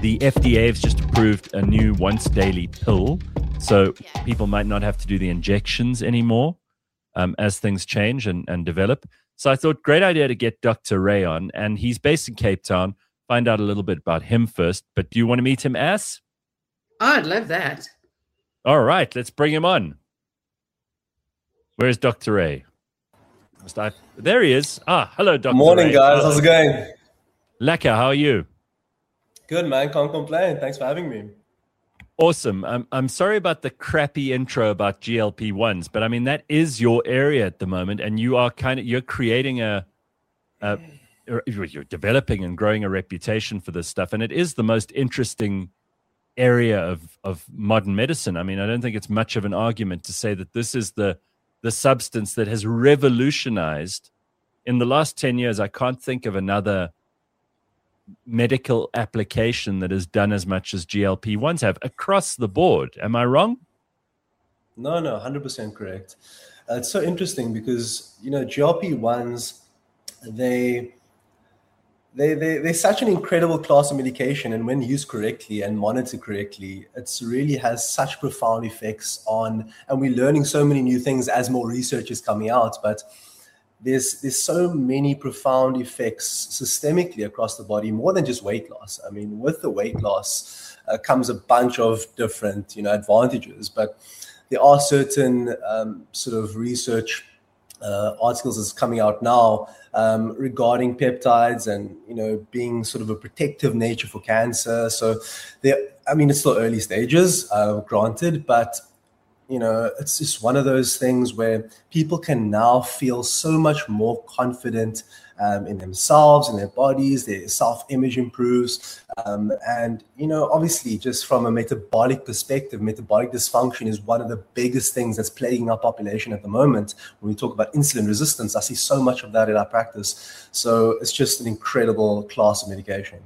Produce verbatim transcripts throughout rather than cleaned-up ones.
the F D A has just approved a new once-daily pill, so people might not have to do the injections anymore um, as things change and, and develop. So I thought, great idea to get Doctor Ray on, and he's based in Cape Town. Find out a little bit about him first, but do you want to meet him, Ass? Oh, I'd love that. All right, let's bring him on. Where's Doctor Ray? Must I... There he is. Ah, hello, Doctor Morning, Ray. guys. Oh, how's it going? Lekker, how are you? Good, man. Can't complain. Thanks for having me. Awesome. I'm I'm sorry about the crappy intro about G L P ones, but I mean that is your area at the moment, and you are kind of you're creating a, a you're developing and growing a reputation for this stuff, and it is the most interesting area of of modern medicine. I mean, I don't think it's much of an argument to say that this is the the substance that has revolutionized in the last ten years. I can't think of another medical application that has done as much as G L P ones have across the board. Am I wrong? No, no, one hundred percent correct. Uh, it's so interesting because, you know, G L P ones, they, they, they, they're such an incredible class of medication, and when used correctly and monitored correctly, it really has such profound effects on, and we're learning so many new things as more research is coming out, but There's there's so many profound effects systemically across the body, more than just weight loss. I mean, with the weight loss uh, comes a bunch of different, you know, advantages. But there are certain um, sort of research uh, articles that's coming out now um, regarding peptides and, you know, being sort of a protective nature for cancer. So there, I mean, it's still early stages, uh, granted, but you know, it's just one of those things where people can now feel so much more confident um, in themselves, in their bodies, their self-image improves. Um, and, you know, obviously just from a metabolic perspective, metabolic dysfunction is one of the biggest things that's plaguing our population at the moment. When we talk about insulin resistance, I see so much of that in our practice. So it's just an incredible class of medication.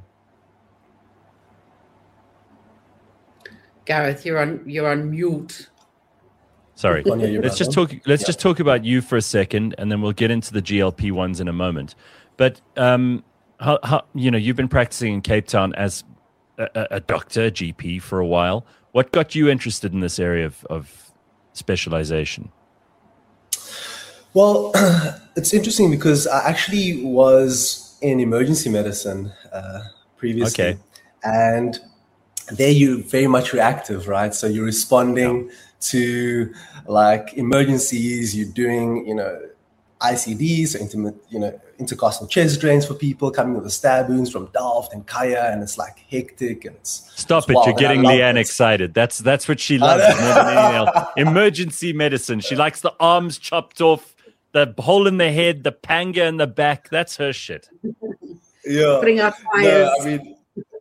Gareth, you're on, you're on mute. Sorry. Let's just talk. Let's yeah. just talk about you for a second, and then we'll get into the G L P ones in a moment. But um, how, how you know you've been practicing in Cape Town as a, a doctor, a G P for a while. What got you interested in this area of, of specialization? Well, it's interesting because I actually was in emergency medicine uh, previously, okay. and there you're very much reactive, right? So you're responding. Yeah. to like emergencies, you're doing, you know, I C Ds, so intimate, you know, intercostal chest drains for people coming with the stab wounds from Delft and Kaya, and it's like hectic and it's stop it's it. wild. You're getting Leanne it. excited. That's that's what she loves more than anything else. Emergency medicine. She likes the arms chopped off, the hole in the head, the panga in the back. That's her shit. Yeah. Putting out fires. No, I mean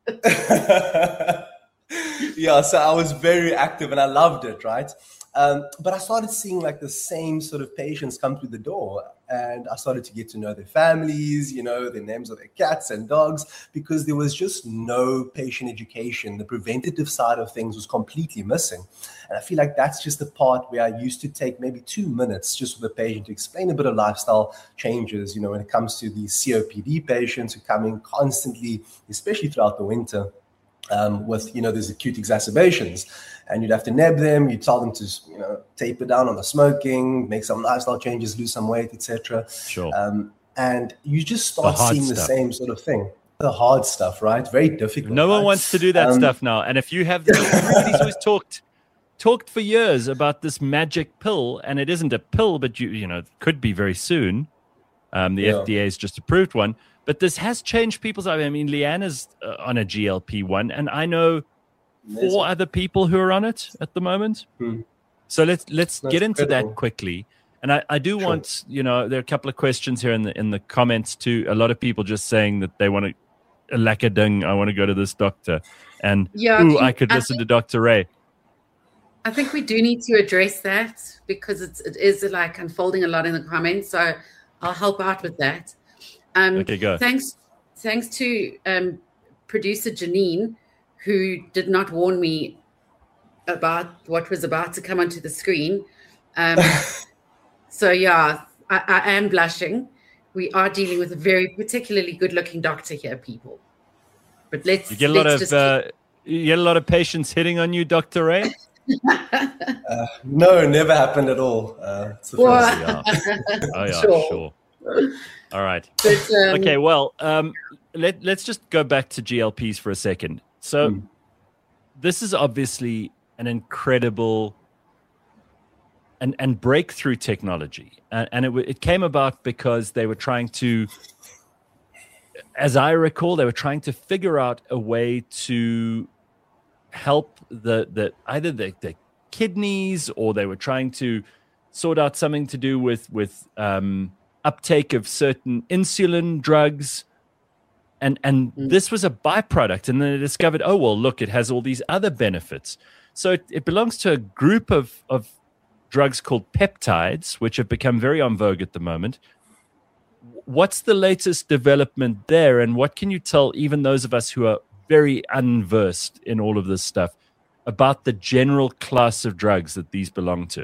yeah, so I was very active and I loved it, right? Um, but I started seeing like the same sort of patients come through the door, and I started to get to know their families, you know, the names of their cats and dogs, because there was just no patient education. The preventative side of things was completely missing. And I feel like that's just the part where I used to take maybe two minutes just with a patient to explain a bit of lifestyle changes, you know, when it comes to these C O P D patients who come in constantly, especially throughout the winter. Um, with, you know, these acute exacerbations, and you'd have to neb them. You tell them to, you know, taper down on the smoking, make some lifestyle changes, lose some weight, et cetera. Sure. Um, and you just start the seeing stuff. the same sort of thing. The hard stuff, right? Very difficult. No one right? wants to do that um, stuff now. And if you have, everybody's always talked, talked for years about this magic pill, and it isn't a pill, but you, you know, it could be very soon. Um, the yeah. F D A has just approved one. But this has changed people's lives. I mean, Leanne is uh, on a G L P one, and I know Amazing. four other people who are on it at the moment. Hmm. So let's let's That's get into incredible. that quickly. And I, I do Sure. want, you know, there are a couple of questions here in the in the comments too. A lot of people just saying that they want to, a lekker ding, I want to go to this doctor. And, yeah, ooh, I could I listen think, to Doctor Ray. I think we do need to address that because it's, it is like unfolding a lot in the comments. So I'll help out with that. Um, okay, go. Thanks. Thanks to um, producer Janine, who did not warn me about what was about to come onto the screen. Um, so, yeah, I, I am blushing. We are dealing with a very particularly good-looking doctor here, people. But let's you get a lot let's of just uh, you get a lot of patients hitting on you, Doctor Ray. uh, no, never happened at all. Uh, it's the first. Oh yeah, oh, yeah Sure. sure. All right. But, um, Okay. Well, um, let let's just go back to G L Ps for a second. So, Mm. this is obviously an incredible and and breakthrough technology, and, and it w- it came about because they were trying to, as I recall, they were trying to figure out a way to help the the either the, the kidneys, or they were trying to sort out something to do with with um, uptake of certain insulin drugs, and and Mm. this was a byproduct. And then they discovered, oh well, look, it has all these other benefits. So it, it belongs to a group of of drugs called peptides, which have become very en vogue at the moment. What's the latest development there, and what can you tell even those of us who are very unversed in all of this stuff about the general class of drugs that these belong to?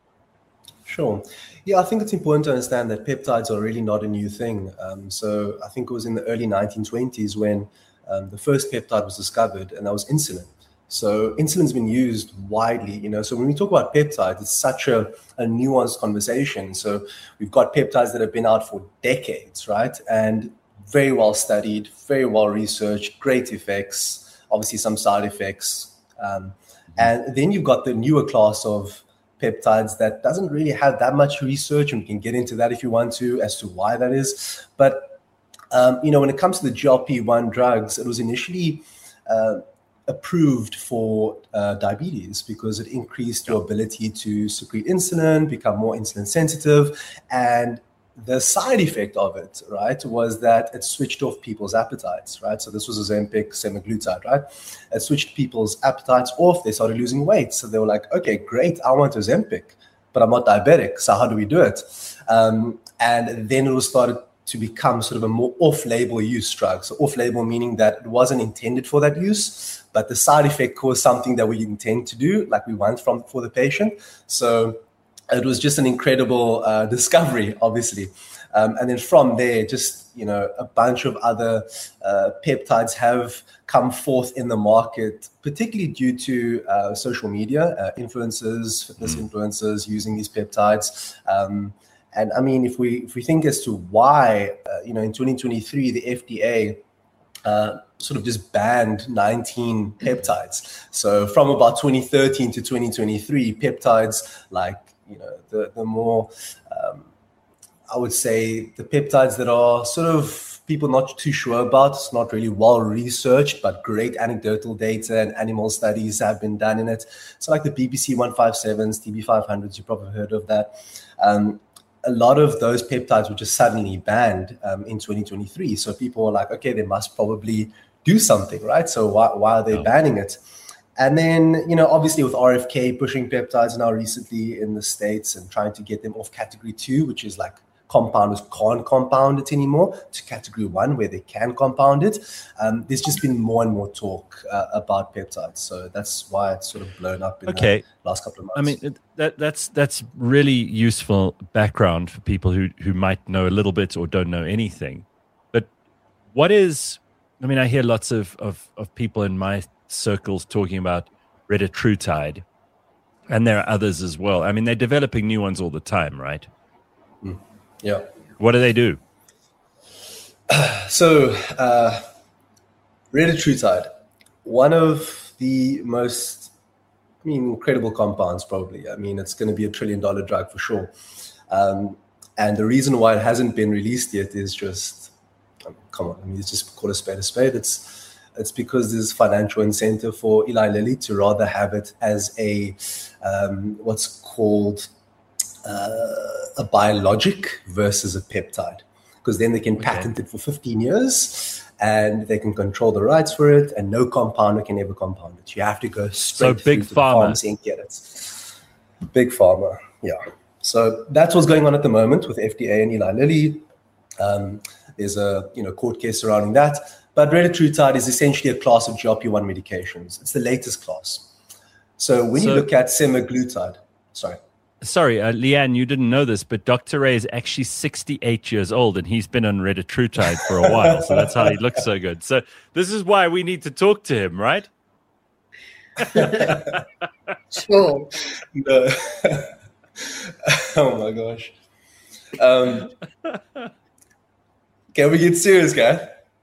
Sure. Yeah, I think it's important to understand that peptides are really not a new thing. Um, so I think it was in the early nineteen twenties when um, the first peptide was discovered, and that was insulin. So insulin's been used widely, you know. So when we talk about peptides, it's such a, a nuanced conversation. So we've got peptides that have been out for decades, right? And very well studied, very well researched, great effects, obviously some side effects. Um, and then you've got the newer class of peptides that doesn't really have that much research, and we can get into that if you want to, as to why that is. But, um, you know, when it comes to the G L P one drugs, it was initially uh, approved for uh, diabetes because it increased your ability to secrete insulin, become more insulin sensitive. And the side effect of it, right, was that it switched off people's appetites, right? So this was Ozempic, semaglutide, right? It switched people's appetites off. They started losing weight. So they were like, okay, great, I want Ozempic, but I'm not diabetic. So how do we do it? Um, and then it was started to become sort of a more off-label use drug. So off-label meaning that it wasn't intended for that use, but the side effect caused something that we intend to do, like we want from for the patient. So it was just an incredible uh, discovery, obviously. Um, and then from there, just, you know, a bunch of other uh, peptides have come forth in the market, particularly due to uh, social media, uh, influencers, fitness mm. influencers using these peptides. Um, and I mean, if we if we think as to why, uh, you know, in twenty twenty-three, the F D A uh, sort of just banned nineteen peptides. So from about twenty thirteen to twenty twenty-three, peptides like, you know, the, the more, um, I would say, the peptides that are sort of people not too sure about, it's not really well researched, but great anecdotal data and animal studies have been done in it. So like the B P C one fifty-sevens, T B five hundreds, you've probably heard of that. Um, a lot of those peptides were just suddenly banned um, in twenty twenty-three. So people were like, okay, they must probably do something, right? So why, why are they oh. banning it? And then, you know, obviously with R F K pushing peptides now recently in the States and trying to get them off category two, which is like compounders can't compound it anymore, to category one where they can compound it. Um, there's just been more and more talk uh, about peptides. So that's why it's sort of blown up in okay. the last couple of months. I mean, that that's that's really useful background for people who, who might know a little bit or don't know anything. But what is, I mean, I hear lots of, of, of people in my circles talking about retatrutide, and there are others as well. I mean, they're developing new ones all the time, right? Mm. Yeah. What do they do? So, uh, retatrutide, one of the most, I mean, incredible compounds, probably. I mean, it's going to be a trillion dollar drug for sure. Um, and the reason why it hasn't been released yet is just, I mean, come on, I mean, it's just call a spade a spade. It's, it's because there's financial incentive for Eli Lilly to rather have it as a, um, what's called, Uh, a biologic versus a peptide, because then they can okay. patent it for fifteen years and they can control the rights for it, and no compounder can ever compound it. You have to go straight so big to pharma. the pharmacy and get it. Big pharma, yeah. So that's what's going on at the moment with F D A and Eli Lilly. Um, there's a you know court case surrounding that. But retatrutide is essentially a class of G L P one medications. It's the latest class. So when so, you look at semaglutide, sorry. sorry, uh, Leanne, you didn't know this, but Doctor Ray is actually sixty-eight years old, and he's been on retatrutide for a while, so that's how he looks so good. So this is why we need to talk to him, right? Sure. No. Oh my gosh. Um, can we get serious, guys?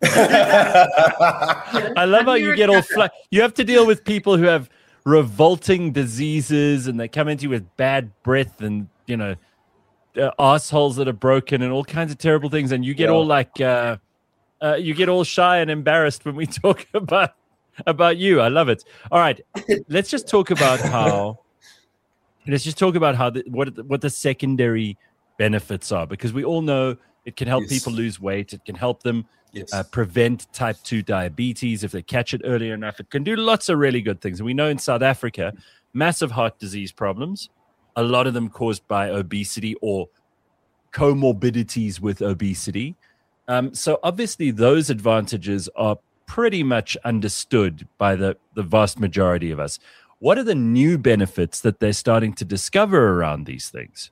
I love how you get all fly. You have to deal with people who have revolting diseases, and they come into you with bad breath, and you know, uh, assholes that are broken, and all kinds of terrible things. And you get yeah. all like, uh, uh, you get all shy and embarrassed when we talk about about you. I love it. All right, let's just talk about how. Let's just talk about how the, what what the secondary benefits are, because we all know it can help yes. people lose weight. It can help them yes. uh, prevent type two diabetes if they catch it early enough. It can do lots of really good things. And we know in South Africa, massive heart disease problems, a lot of them caused by obesity or comorbidities with obesity. Um, so obviously those advantages are pretty much understood by the, the vast majority of us. What are the new benefits that they're starting to discover around these things?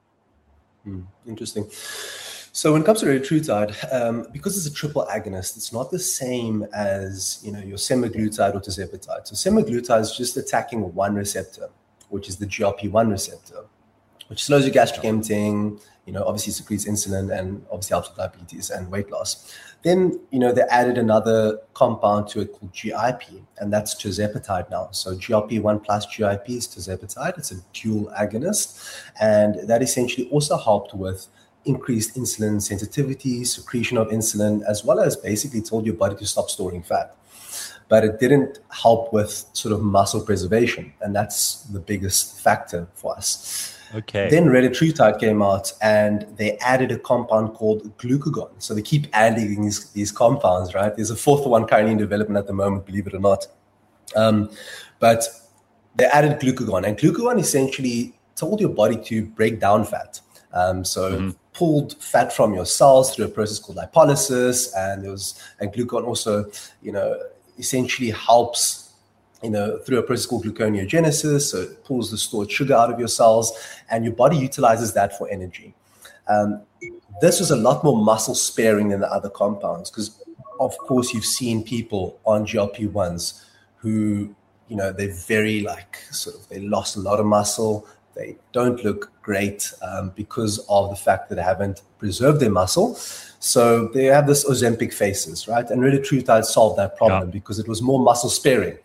Hmm, interesting. So when it comes to retatrutide, um, because it's a triple agonist, it's not the same as you know your semaglutide or tirzepatide. So semaglutide is just attacking one receptor, which is the G L P one receptor, which slows your gastric emptying. You know, obviously secretes insulin and obviously helps with diabetes and weight loss. Then, you know, they added another compound to it called G I P, and that's tirzepatide now. So G L P one plus G I P is tirzepatide. It's a dual agonist, and that essentially also helped with increased insulin sensitivity, secretion of insulin, as well as basically told your body to stop storing fat. But it didn't help with sort of muscle preservation, and that's the biggest factor for us. Okay. Then retatrutide came out, and they added a compound called glucagon. So they keep adding these, these compounds, right? There's a fourth one currently in development at the moment, believe it or not. Um, but they added glucagon, and glucagon essentially told your body to break down fat. Um, so mm-hmm. pulled fat from your cells through a process called lipolysis, and there was and glucagon also, you know, essentially helps. You know, through a process called gluconeogenesis, so it pulls the stored sugar out of your cells, and your body utilizes that for energy. Um, this was a lot more muscle sparing than the other compounds, because, of course, you've seen people on G L P ones who, you know, they're very like sort of they lost a lot of muscle. They don't look great um, because of the fact that they haven't preserved their muscle. So they have this Ozempic faces, right? And retatrutide solved that problem yeah. because it was more muscle sparing.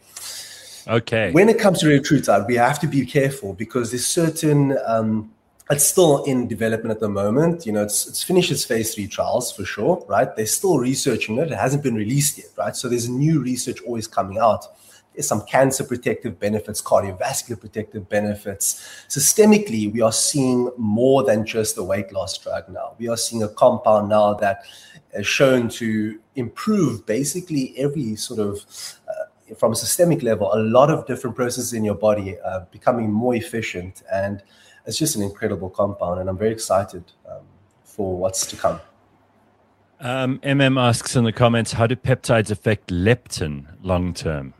Okay. When it comes to retatrutide, we have to be careful because there's certain, um, it's still in development at the moment. You know, it's it's finished its phase three trials for sure, right? They're still researching it. It hasn't been released yet, right? So there's new research always coming out. There's some cancer protective benefits, cardiovascular protective benefits. Systemically, we are seeing more than just a weight loss drug now. We are seeing a compound now that is shown to improve basically every sort of uh, from a systemic level, a lot of different processes in your body uh, becoming more efficient. And it's just an incredible compound. And I'm very excited um, for what's to come. Um, M M asks in the comments, how do peptides affect leptin long term?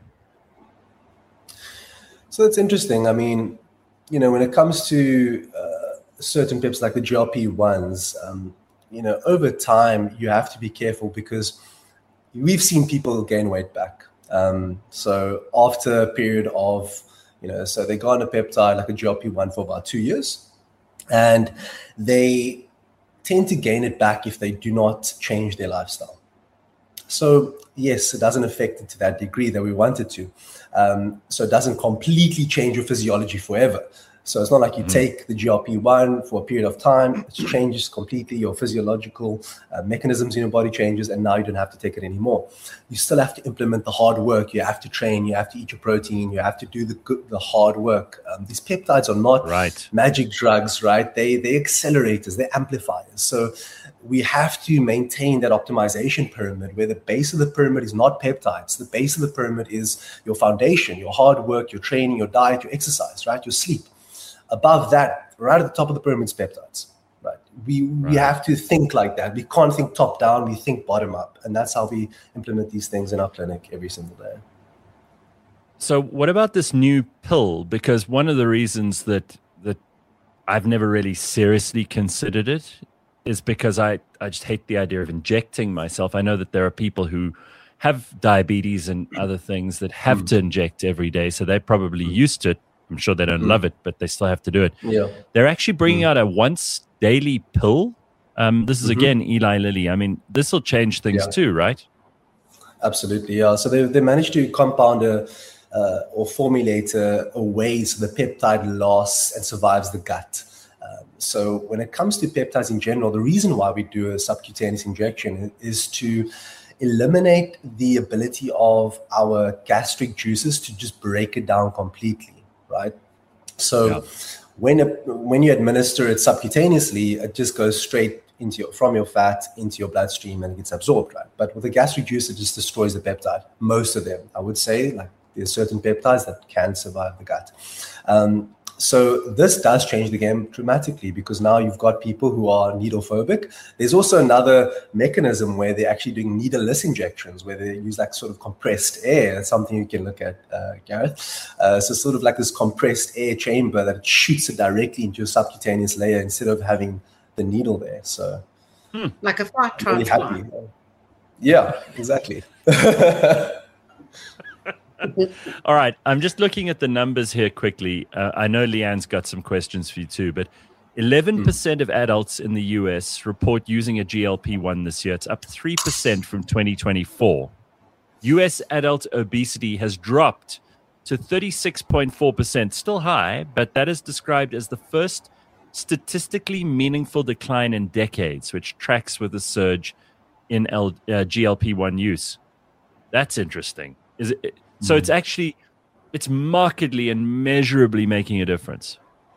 So it's interesting. I mean, you know, when it comes to uh, certain peptides like the G L P ones, um, you know, over time, you have to be careful because we've seen people gain weight back. Um, so after a period of, you know, so they go on a peptide like a G L P one for about two years, and they tend to gain it back if they do not change their lifestyle. So yes, it doesn't affect it to that degree that we want it to. Um, so it doesn't completely change your physiology forever. So it's not like you mm-hmm. take the G L P one for a period of time, it changes completely your physiological uh, mechanisms in your body changes, and now you don't have to take it anymore. You still have to implement the hard work. You have to train. You have to eat your protein. You have to do the good, the hard work. Um, these peptides are not right. magic drugs, right? They they accelerators, they're amplifiers. So we have to maintain that optimization pyramid where the base of the pyramid is not peptides. The base of the pyramid is your foundation, your hard work, your training, your diet, your exercise, right? Your sleep. Above that, right at the top of the pyramid is peptides, right? We right. we have to think like that. We can't think top down, we think bottom up. And that's how we implement these things in our clinic every single day. So what about this new pill? Because one of the reasons that, that I've never really seriously considered it is because I, I just hate the idea of injecting myself. I know that there are people who have diabetes and other things that have mm. to inject every day, so they're probably mm. used to it. I'm sure they don't mm. love it, but they still have to do it. Yeah. They're actually bringing mm. out a once daily pill. Um, this is, mm-hmm. again, Eli Lilly. I mean, this will change things yeah. too, right? Absolutely, yeah. So they, they managed to compound a, uh, or formulate a, a way so the peptide lasts and survives the gut. Um, so when it comes to peptides in general, the reason why we do a subcutaneous injection is to eliminate the ability of our gastric juices to just break it down completely, right? So yeah. when, a, when you administer it subcutaneously, it just goes straight into your, from your fat into your bloodstream and it gets absorbed, right? But with the gastric juice, it just destroys the peptide. Most of them, I would say, like there's certain peptides that can survive the gut. Um, so this does change the game dramatically because now you've got people who are needle phobic. There's also another mechanism where they're actually doing needleless injections, where they use like sort of compressed air. That's something you can look at, uh, Gareth. Uh, so sort of like this compressed air chamber that shoots it directly into your subcutaneous layer instead of having the needle there. So hmm. like a fat transplant. Really happy. Yeah, exactly. All right. I'm just looking at the numbers here quickly. Uh, I know Leanne's got some questions for you too, but eleven percent mm. of adults in the U S report using a G L P one this year. It's up three percent from twenty twenty-four. U S adult obesity has dropped to thirty-six point four percent. Still high, but that is described as the first statistically meaningful decline in decades, which tracks with a surge in L, uh, G L P one use. That's interesting. Is it? So mm. it's actually, it's markedly and measurably making a difference.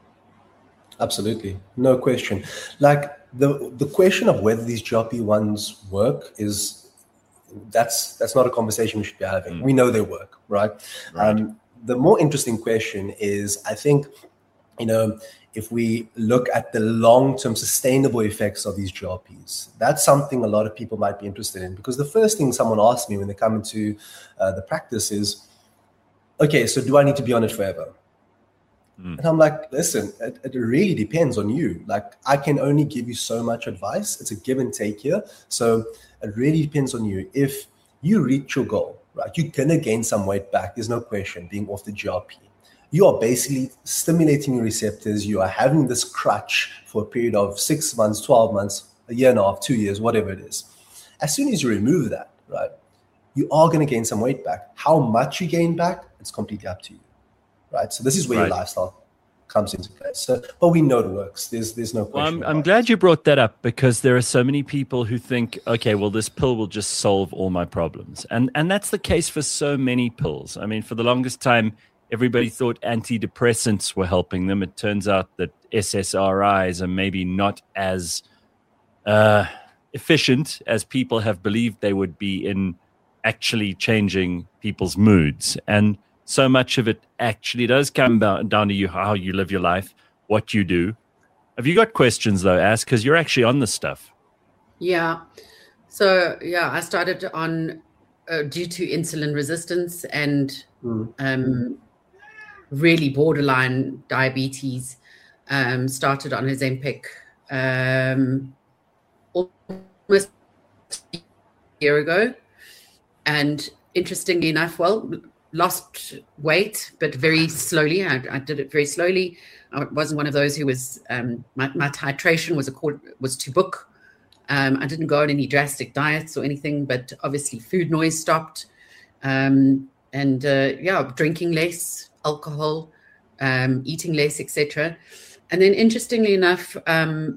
Absolutely, no question. Like the the question of whether these G L P ones work is that's that's not a conversation we should be having. Mm. We know they work, right? right. Um, the more interesting question is, I think, you know, if we look at the long-term sustainable effects of these G L Ps, that's something a lot of people might be interested in, because the first thing someone asks me when they come into uh, the practice is, okay, so do I need to be on it forever? Mm. And I'm like, listen, it, it really depends on you. Like, I can only give you so much advice. It's a give and take here. So it really depends on you. If you reach your goal, right, you're going to gain some weight back. There's no question, being off the G L P. You are basically stimulating your receptors. You are having this crutch for a period of six months, twelve months, a year and a half, two years, whatever it is. As soon as you remove that, right, you are going to gain some weight back. How much you gain back, it's completely up to you, right? So this is where right. your lifestyle comes into play. So, but we know it works. There's there's no question. Well, I'm, I'm glad you brought that up, because there are so many people who think, okay, well, this pill will just solve all my problems. And and that's the case for so many pills. I mean, for the longest time, everybody thought antidepressants were helping them. It turns out that S S R Is are maybe not as uh, efficient as people have believed they would be in actually changing people's moods. And so much of it actually does come down to you, how you live your life, what you do. Have you got questions, though, Ask? Because you're actually on this stuff. Yeah. So, yeah, I started on uh, due to insulin resistance and mm. um, really borderline diabetes. Um, started on Ozempic um, almost a year ago. And interestingly enough, well, lost weight, but very slowly. I, I did it very slowly. I wasn't one of those who was, um, my, my titration was a was to book. Um, I didn't go on any drastic diets or anything, but obviously food noise stopped. Um, and uh, yeah, drinking less, alcohol, um, eating less, et cetera. And then interestingly enough, um,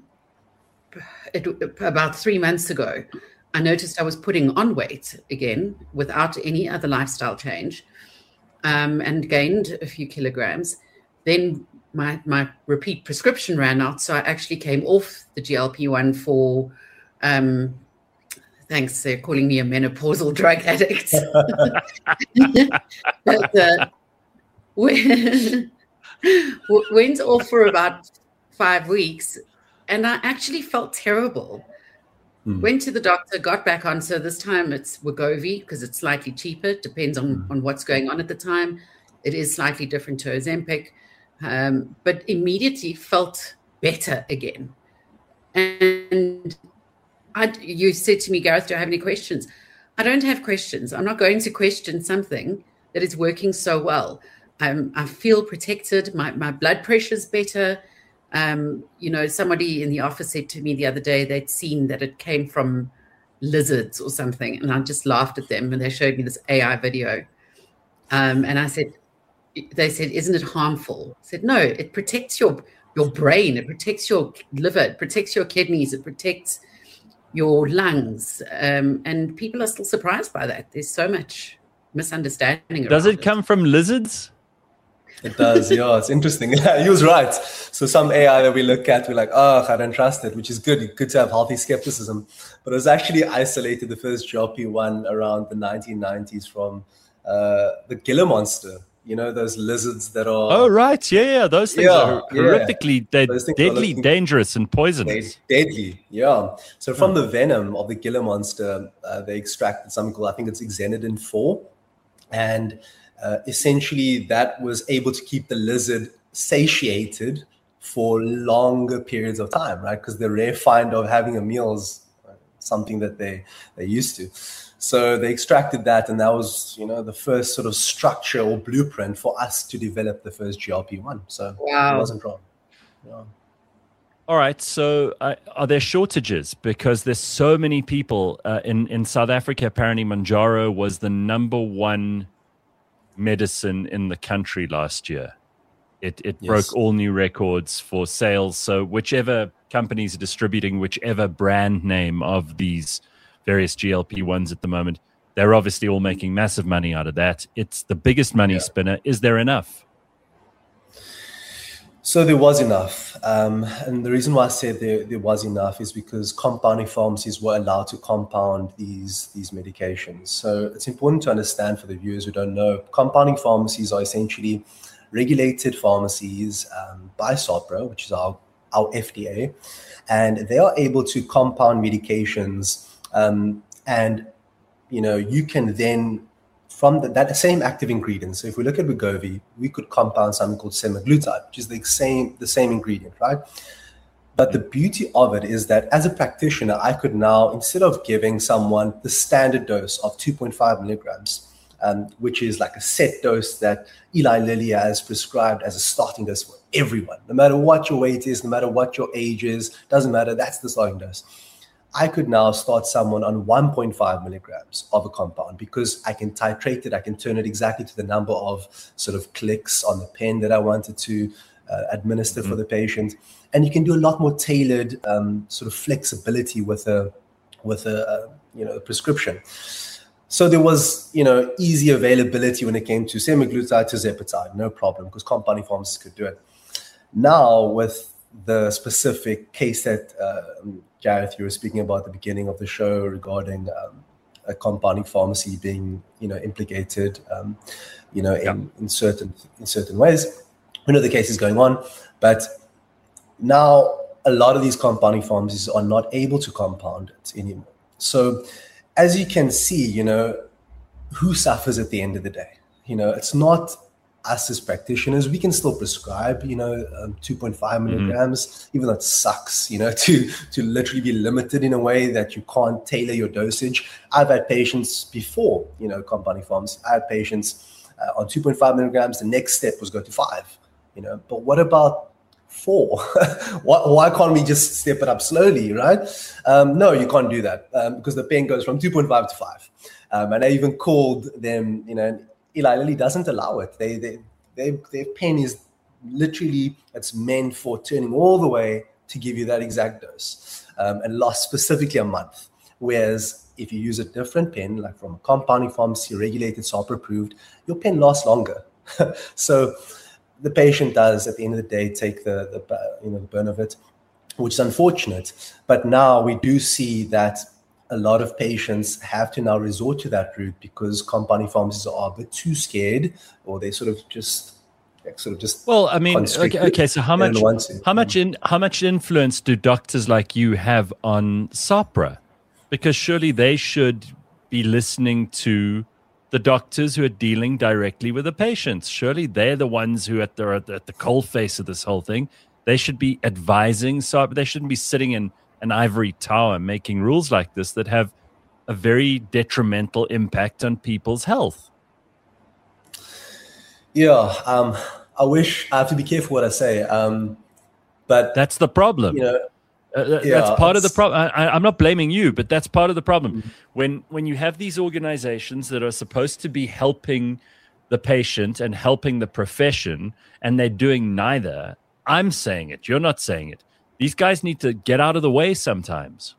it, about three months ago, I noticed I was putting on weight again without any other lifestyle change, um, and gained a few kilograms. Then my my repeat prescription ran out, so I actually came off the G L P one for, um, thanks, they're calling me a menopausal drug addict. But, uh, went, went off for about five weeks, and I actually felt terrible. Mm. Went to the doctor, got back on. So this time it's Wegovy because it's slightly cheaper. It depends on, mm. on what's going on at the time. It is slightly different to Ozempic. Um, but immediately felt better again. And I, you said to me, Gareth, do I have any questions? I don't have questions. I'm not going to question something that is working so well. Um, I feel protected. My, my blood pressure's better. Um, you know, somebody in the office said to me the other day they'd seen that it came from lizards or something, and I just laughed at them, and they showed me this A I video. Um, and I said, they said, isn't it harmful? I said, no, it protects your your brain, it protects your liver, it protects your kidneys, it protects your lungs. Um, and people are still surprised by that. There's so much misunderstanding. Does it come from lizards? It does, yeah. It's interesting. He was right. So some A I that we look at, we're like, oh, I don't trust it, which is good. Good to have healthy skepticism. But it was actually isolated, the first G L P one around the nineteen nineties from uh, the Gila monster. You know, those lizards that are... Oh, right. Yeah, yeah. Those things yeah, are horrifically, yeah. they're deadly, looking, dangerous and poisonous. Deadly, yeah. So from oh. the venom of the Gila monster, uh, they extracted something called, I think it's Xenodin four. And uh, essentially that was able to keep the lizard satiated for longer periods of time, right? Because the rare find of having a meal is something that they, they're used to. So they extracted that, and that was, you know, the first sort of structure or blueprint for us to develop the first G L P one. So wow. It wasn't wrong. Yeah. All right. So uh, are there shortages? Because there's so many people uh, in, in South Africa. Apparently Mounjaro was the number one medicine in the country last year. It it yes. broke all new records for sales. So whichever companies are distributing whichever brand name of these various G L P ones at the moment, they're obviously all making massive money out of that. It's the biggest money yeah. spinner. Is there enough? So there was enough. Um, and the reason why I said there, there was enough is because compounding pharmacies were allowed to compound these, these medications. So it's important to understand for the viewers who don't know, compounding pharmacies are essentially regulated pharmacies um, by SAHPRA, which is our, our F D A, and they are able to compound medications. Um, and, you know, you can then, from the, that same active ingredient, so if we look at Wegovy, we could compound something called semaglutide, which is the same, the same ingredient, right? But the beauty of it is that as a practitioner, I could now, instead of giving someone the standard dose of two point five milligrams, um, which is like a set dose that Eli Lilly has prescribed as a starting dose for everyone, no matter what your weight is, no matter what your age is, doesn't matter, that's the starting dose. I could now start someone on one point five milligrams of a compound because I can titrate it. I can turn it exactly to the number of sort of clicks on the pen that I wanted to uh, administer mm-hmm. for the patient. And you can do a lot more tailored um, sort of flexibility with a, with a, uh, you know, a prescription. So there was, you know, easy availability when it came to semaglutide to Zepatide, no problem, because compounding pharmacists could do it. Now with the specific case that uh, Gareth, you were speaking about at the beginning of the show regarding um, a compounding pharmacy being, you know, implicated, um, you know, in, yeah. in certain in certain ways. We know the case is going on, but now a lot of these compounding pharmacies are not able to compound it anymore. So, as you can see, you know, who suffers at the end of the day? You know, it's not us as practitioners. We can still prescribe, you know, um, two point five milligrams, mm-hmm. even though it sucks, you know, to, to literally be limited in a way that you can't tailor your dosage. I've had patients before, you know, compounding pharmacy. I had patients uh, on two point five milligrams. The next step was go to five, you know, but what about four? why, why can't we just step it up slowly, right? Um, no, you can't do that um, because the pen goes from two point five to five. Um, and I even called them, you know, Eli Lilly doesn't allow it. They, they, they, their pen is literally, it's meant for turning all the way to give you that exact dose um, and lasts specifically a month. Whereas if you use a different pen, like from a compounding pharmacy, regulated, SAHPRA approved, your pen lasts longer. So the patient does, at the end of the day, take the, the you know the burn of it, which is unfortunate. But now we do see that a lot of patients have to now resort to that route because compounding pharmacies are a bit too scared, or they sort of just like, sort of just. Well, I mean, okay, okay. So how much how much in how much influence do doctors like you have on SAHPRA? Because surely they should be listening to the doctors who are dealing directly with the patients. Surely they're the ones who are at the, at the coal face of this whole thing. They should be advising. So they shouldn't be sitting in an ivory tower making rules like this that have a very detrimental impact on people's health. Yeah, um, I wish I have to be careful what I say, um, but that's the problem. You know, uh, yeah, that's part of the problem. I'm not blaming you, but that's part of the problem. Mm-hmm. When when you have these organizations that are supposed to be helping the patient and helping the profession, and they're doing neither. I'm saying it. You're not saying it. These guys need to get out of the way sometimes.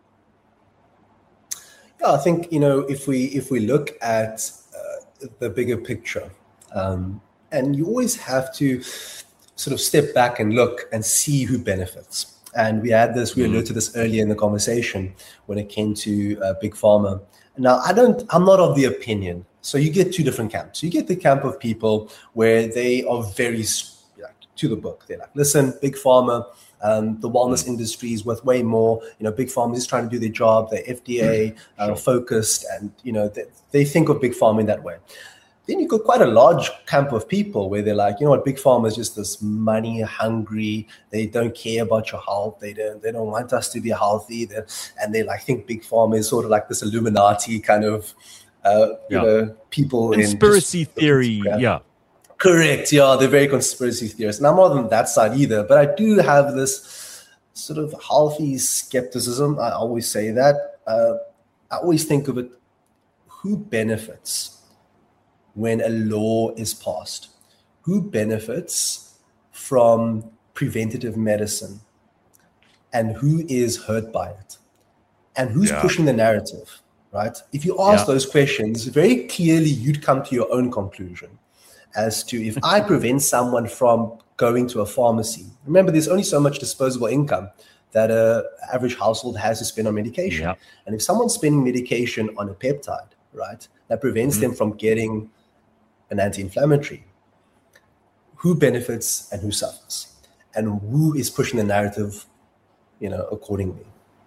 Yeah, I think, you know, if we if we look at uh, the bigger picture, um, and you always have to sort of step back and look and see who benefits. And we had this, we alluded to this earlier in the conversation when it came to uh, Big Pharma. Now, I don't, I'm not of the opinion. So you get two different camps. You get the camp of people where they are very like, to the book. They're like, listen, Big Pharma, um, the wellness industry is worth way more. You know, Big Pharma is trying to do their job. They're F D A uh, focused, and you know they, they think of Big Pharma in that way. Then you've got quite a large camp of people where they're like, you know what, Big Pharma is just this money hungry. They don't care about your health. They don't. They don't want us to be healthy. They're, and they like think Big Pharma is sort of like this Illuminati kind of. Uh, you yeah. know, people conspiracy in theory. Yeah, correct. Yeah, they're very conspiracy theorists, and I'm not on that side either. But I do have this sort of healthy skepticism. I always say that. Uh, I always think of it: who benefits when a law is passed? Who benefits from preventative medicine, and who is hurt by it, and who's yeah. pushing the narrative? Right? If you ask yeah. those questions, very clearly you'd come to your own conclusion as to if I prevent someone from going to a pharmacy. Remember, there's only so much disposable income that an average household has to spend on medication. Yeah. And if someone's spending medication on a peptide, right, that prevents mm-hmm. them from getting an anti-inflammatory, who benefits and who suffers? And who is pushing the narrative, you know, accordingly?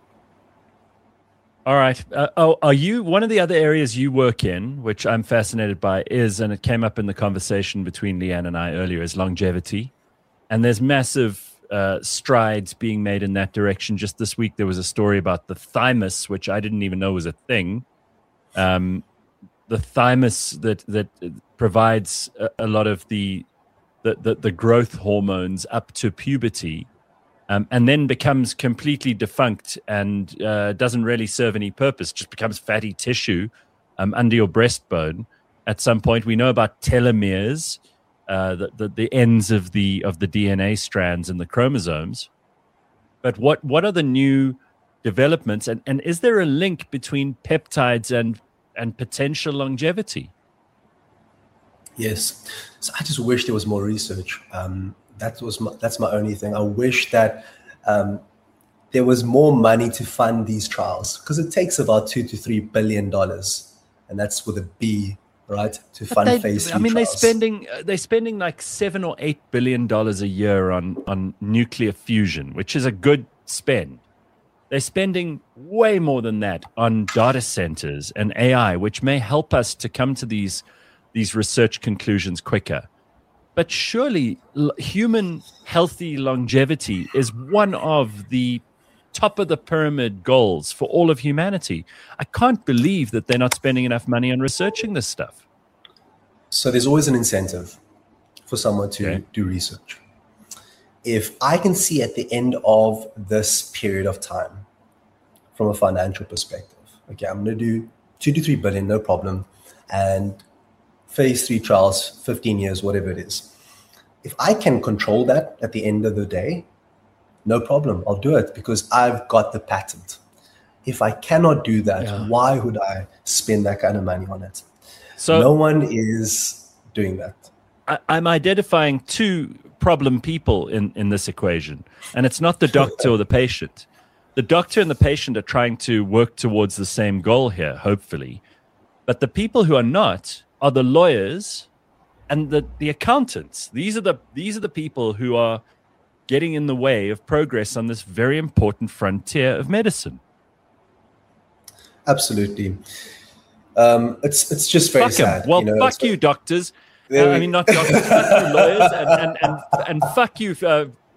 All right. Uh, oh, are you one of the other areas you work in, which I'm fascinated by, is, and it came up in the conversation between Leanne and I earlier, is longevity. And there's massive uh, strides being made in that direction. Just this week, there was a story about the thymus, which I didn't even know was a thing. Um, the thymus that that provides a, a lot of the, the the the growth hormones up to puberty. Um, and then becomes completely defunct and uh, doesn't really serve any purpose, just becomes fatty tissue um, under your breastbone. At some point, we know about telomeres, uh, the, the, the ends of the of the D N A strands in the chromosomes. But what, what are the new developments? And, and is there a link between peptides and, and potential longevity? Yes. So I just wish there was more research. Um, That was my, that's my only thing. I wish that um, there was more money to fund these trials, because it takes about two to three billion dollars, and that's with a B, right? To but fund they, phase three I mean, trials. they're spending they're spending like seven or eight billion dollars a year on on nuclear fusion, which is a good spend. They're spending way more than that on data centers and A I, which may help us to come to these these research conclusions quicker. But surely l- human healthy longevity is one of the top of the pyramid goals for all of humanity. I can't believe that they're not spending enough money on researching this stuff. So there's always an incentive for someone to Okay. do research. If I can see at the end of this period of time, from a financial perspective, okay, I'm going to do two to three billion, no problem. And phase three trials, fifteen years, whatever it is. If I can control that at the end of the day, no problem. I'll do it because I've got the patent. If I cannot do that, Yeah. why would I spend that kind of money on it? So No one is doing that. I, I'm identifying two problem people in, in this equation, and it's not the doctor or the patient. The doctor and the patient are trying to work towards the same goal here, hopefully. But the people who are not are the lawyers and the, the accountants. These are the these are the people who are getting in the way of progress on this very important frontier of medicine. Absolutely. Um, it's it's just very Fuck 'em. sad. Well, you know, fuck it's- you, doctors. There Uh, I we- mean, not doctors, fuck you, lawyers, and, and, and, and fuck you, uh,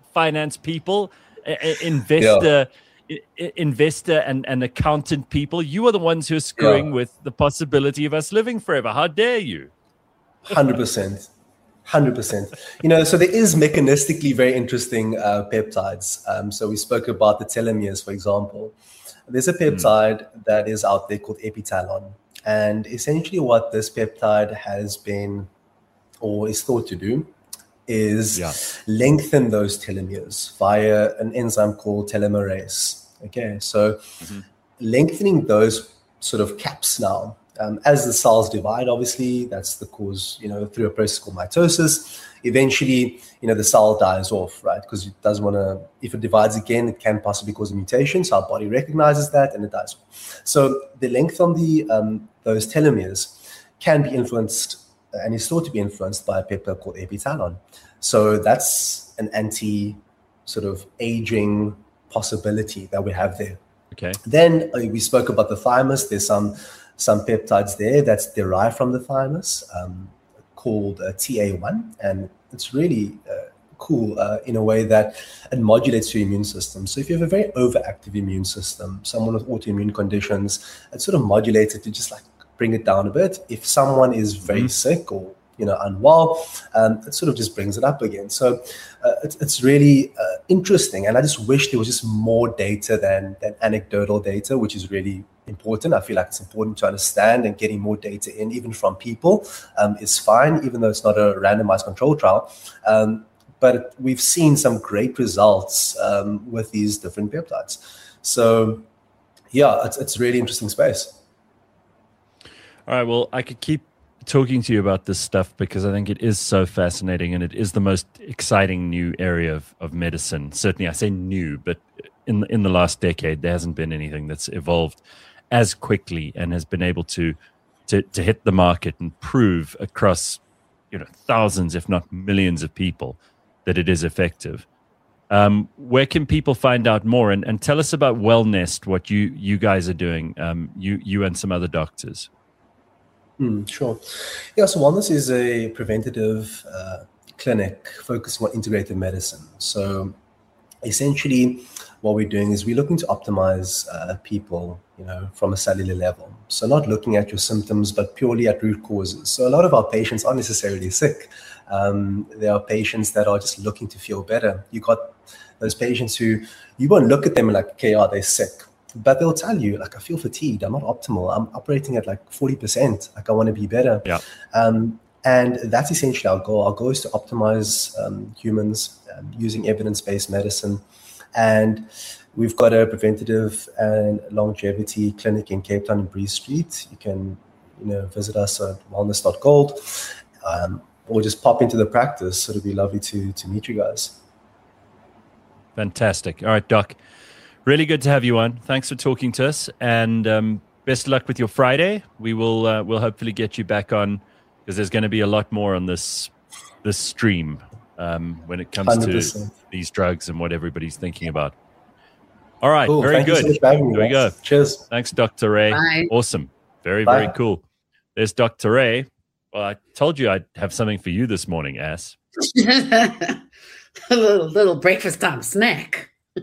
finance people, investor, yeah. investor and, and accountant people. You are the ones who are screwing yeah. with the possibility of us living forever. How dare you? one hundred percent. one hundred percent. You know, so there is mechanistically very interesting uh, peptides. Um, so we spoke about the telomeres, for example. There's a peptide mm. that is out there called epitalon. And essentially what this peptide has been, or is thought to do, is yeah. lengthen those telomeres via an enzyme called telomerase. Okay, so mm-hmm. lengthening those sort of caps now, um, as the cells divide, obviously, that's the cause, you know, through a process called mitosis. Eventually, you know, the cell dies off, right? Because it doesn't want to, if it divides again, it can possibly cause a mutation. So our body recognizes that and it dies off. So the length on the um, those telomeres can be influenced and is thought to be influenced by a peptide called epitalon. So that's an anti sort of aging possibility that we have there. Okay. Then uh, we spoke about the thymus. There's some some peptides there that's derived from the thymus um, called uh, T A one. And it's really uh, cool uh, in a way that it modulates your immune system. So if you have a very overactive immune system, someone with autoimmune conditions, it sort of modulates it to just like bring it down a bit. If someone is very mm-hmm. sick or you know unwell, um, it sort of just brings it up again. So uh, it's, it's really uh, interesting, and I just wish there was just more data than than anecdotal data, which is really important. I feel like it's important to understand, and getting more data in, even from people, um, is fine, even though it's not a randomized control trial. Um, but we've seen some great results um, with these different peptides. So yeah, it's it's really interesting space. All right, well, I could keep talking to you about this stuff because I think it is so fascinating, and it is the most exciting new area of, of medicine. Certainly, I say new, but in, in the last decade, there hasn't been anything that's evolved as quickly and has been able to, to, to hit the market and prove across you know thousands, if not millions of people that it is effective. Um, where can people find out more? And, and tell us about Wellnest, what you, you guys are doing, um, you, you and some other doctors. Mm, sure. Yeah, so Wellness is a preventative uh, clinic focusing on integrative medicine. So essentially what we're doing is we're looking to optimize uh, people, you know, from a cellular level. So not looking at your symptoms, but purely at root causes. So a lot of our patients aren't necessarily sick. Um, there are patients that are just looking to feel better. You got those patients who you won't look at them and like, okay, are they sick? But they'll tell you, like, I feel fatigued. I'm not optimal. I'm operating at like forty percent. Like, I want to be better. Yeah. Um, and that's essentially our goal. Our goal is to optimize um, humans um, using evidence-based medicine. And we've got a preventative and longevity clinic in Cape Town in Bree Street. You can, you know, visit us at wellness dot gold um, or just pop into the practice. It'll be lovely to to meet you guys. Fantastic. All right, Doc. Really good to have you on. Thanks for talking to us, and um, best of luck with your Friday. We will uh, we'll hopefully get you back on because there's going to be a lot more on this this stream um, when it comes one hundred percent to these drugs and what everybody's thinking about. All right, cool. Very Thank good. So there we go. Cheers. Thanks, Doctor Ray. Bye. Awesome. Very Bye. very cool. There's Doctor Ray. Well, I told you I'd have something for you this morning, ass. a little, little breakfast time snack.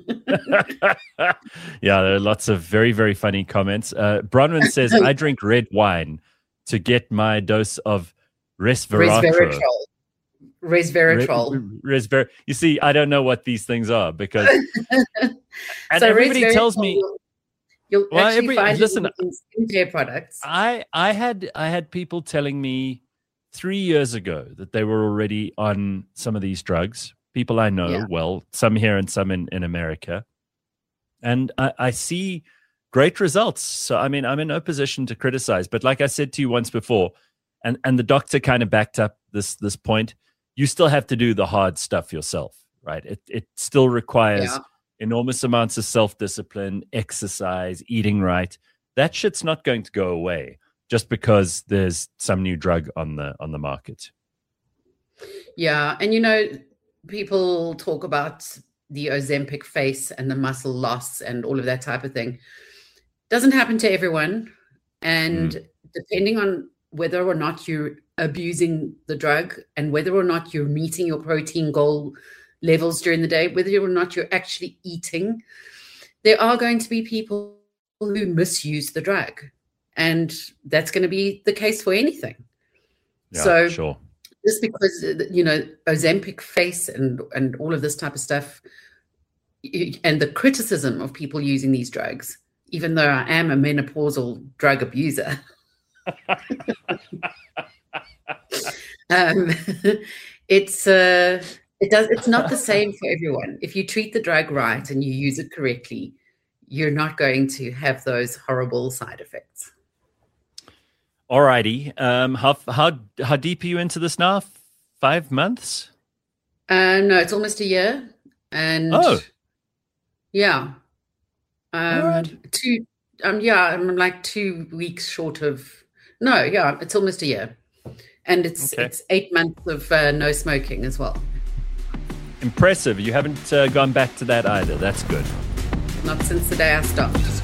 Yeah, there are lots of very, very funny comments. Uh, Bronwyn says, I drink red wine to get my dose of resveratrol. Resveratrol. Res- resver- you see, I don't know what these things are because and so everybody tells me you'll well, actually every, find listen, it in skincare products. I, I had I had people telling me three years ago that they were already on some of these drugs. People I know yeah. well, some here and some in, in America. And I, I see great results. So, I mean, I'm in no position to criticize. But like I said to you once before, and, and the doctor kind of backed up this this point, you still have to do the hard stuff yourself, right? It, it still requires yeah. enormous amounts of self-discipline, exercise, eating right. That shit's not going to go away just because there's some new drug on the on the market. Yeah, and you know, people talk about the Ozempic face and the muscle loss and all of that type of thing. Doesn't happen to everyone. And mm. depending on whether or not you're abusing the drug and whether or not you're meeting your protein goal levels during the day, whether or not you're actually eating. There are going to be people who misuse the drug, and that's going to be the case for anything. Yeah, so sure. Just because, you know, Ozempic face and, and all of this type of stuff, and the criticism of people using these drugs, even though I am a menopausal drug abuser, um, it's uh, it does it's not the same for everyone. If you treat the drug right and you use it correctly, you're not going to have those horrible side effects. All righty. Um, how how how deep are you into this now? Five months? Uh, no, it's almost a year. And oh, yeah, um, right. two. Um, yeah, I'm like two weeks short of. No, yeah, it's almost a year, and it's Okay. it's eight months of uh, no smoking as well. Impressive. You haven't uh, gone back to that either. That's good. Not since the day I stopped.